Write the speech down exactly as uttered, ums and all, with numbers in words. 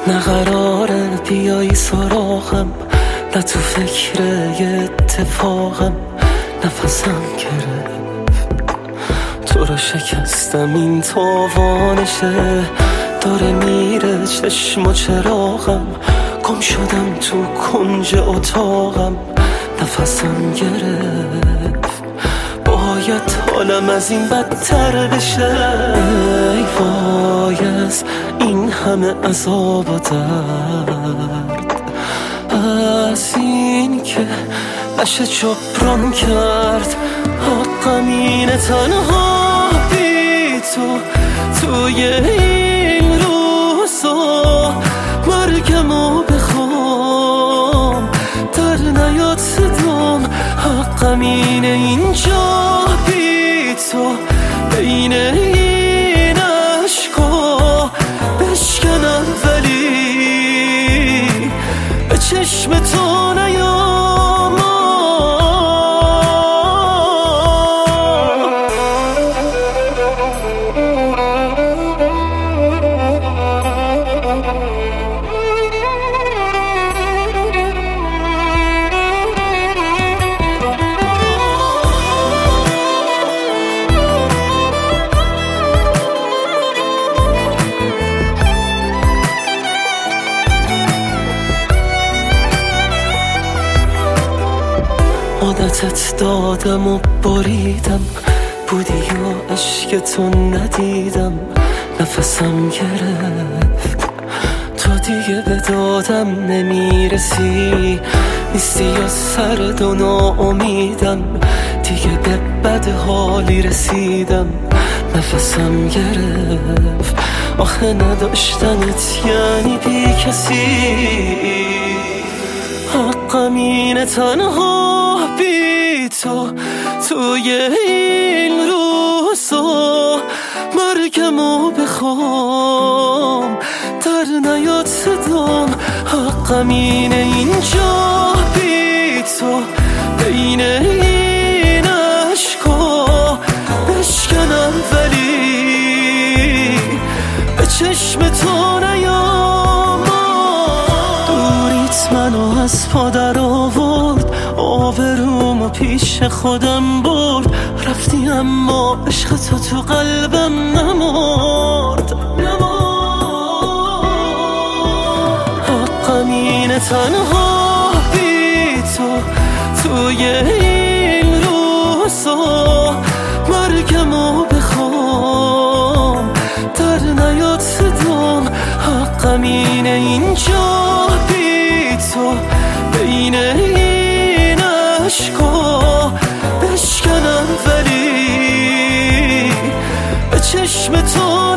نه قراره بیایی سراغم، نه تو فکر یه اتفاقم. نفسم گرفت تو رو شکستم، این تاوانشه داره میره چشم و چراغم. گم شدم تو کنج اتاقم، نفسم گرفت باید حالم از این بدتر بشه. ای وای از این همه عذاب و درد، از این که نشه جبران کرد. حقم اینه تنها بی تو توی این روزا مرگمو بخوام، در نیاد صدام. حقم اینه اینجا بی تو بین این عشقا بشکنم، ولی به چشم تو نیام. عادتت دادم و بریدم، بودی یا عشق تو ندیدم. نفسم گرفت تو دیگه به دادم نمیرسی، نیستی یا سرد و ناامیدم. دیگه به بد حالی رسیدم، نفسم گرفت. آخه نداشتنت یعنی بی کسی. حقم اینه تنها بی تو توی این روزا مرگمو بخوام، در نیاد صدام. حقم اینه اینجا بی تو بین این عشقا بشکنم، ولی به چشم تو نیام. دوریت منو از پا در آورد، آبرومو پیش خودم برد. رفتی اما عشق تو تو قلبم نمرد. حقم اینه تنها بی تو توی این روزا مرگمو بخوام، در نیاد صدام. حقم اینه اینجا بی تو بین این عشقا بشکنم، ولی به چشم تو